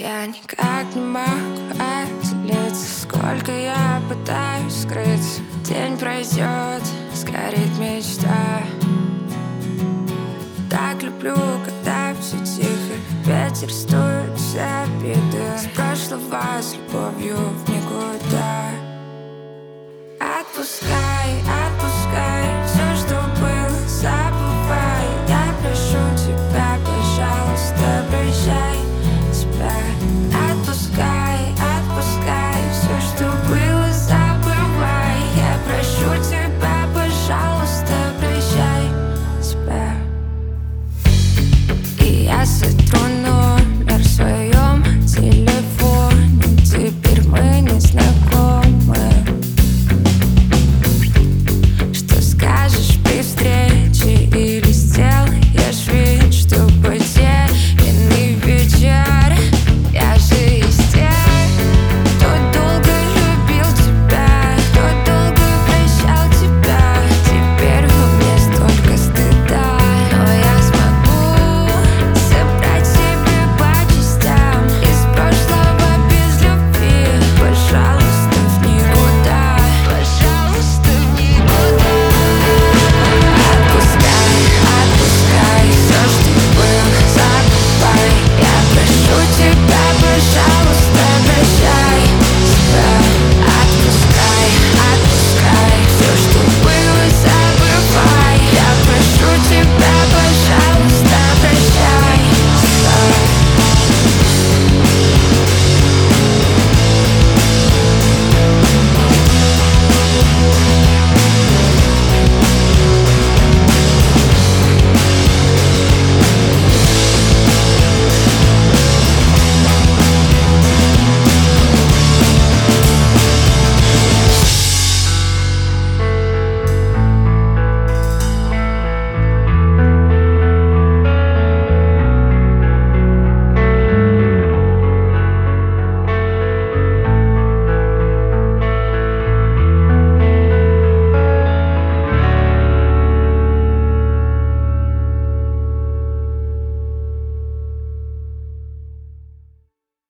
Я никак не могу отделиться. Сколько я пытаюсь скрыться, день пройдет, сгорит мечта. Так люблю, когда все тихо, ветер стует все обиды с прошлого с любовью в